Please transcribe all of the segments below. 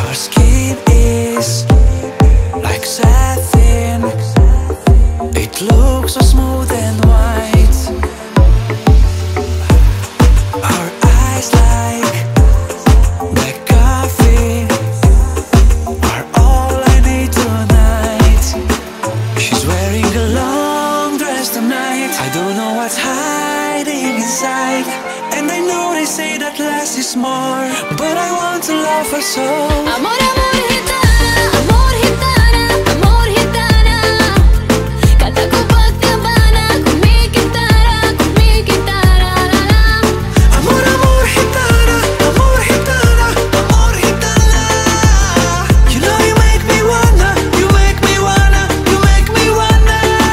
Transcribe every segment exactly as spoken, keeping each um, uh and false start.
Her skin is like satin. It looks so smooth and white. Her eyes like black coffee are all I need tonight. She's wearing a long dress tonight. I don't know what's hiding inside, and I know they say that less is more, but I want to love her so. Amor, amor, gitana, amor, gitana, amor, gitana. Canta Copacabana con mi guitarra, con mi guitarra, la la. Amor, amor, gitana, amor, gitana, amor, gitana. You know you make me wanna, you make me wanna, you make me wanna.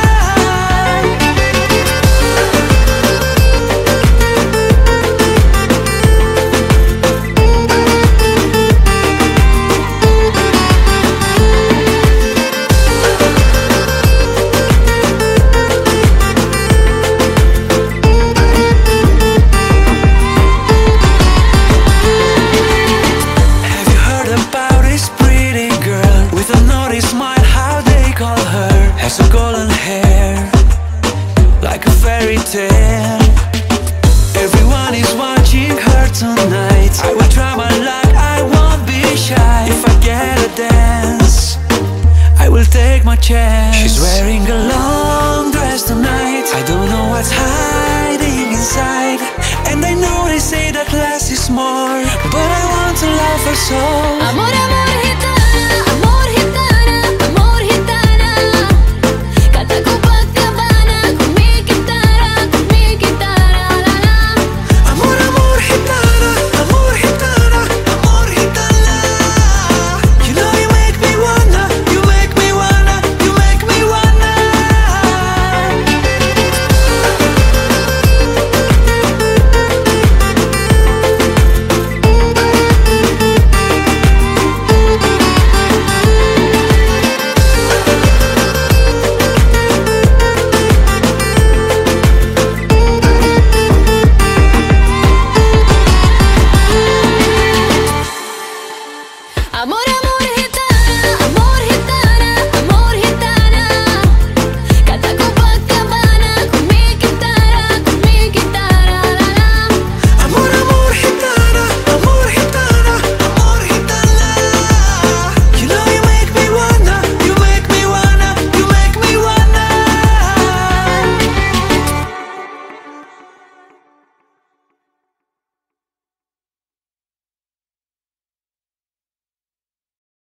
Have you heard about this pretty girl with a naughty smile? How they call her? Has a golden hair like a fairy tale. Everyone is watching her tonight. I will try my luck, I won't be shy. If I get a dance, I will take my chance. She's wearing a long dress tonight. I don't know what's hiding inside, and I know they say that less is more, but I want to love her so. Amor,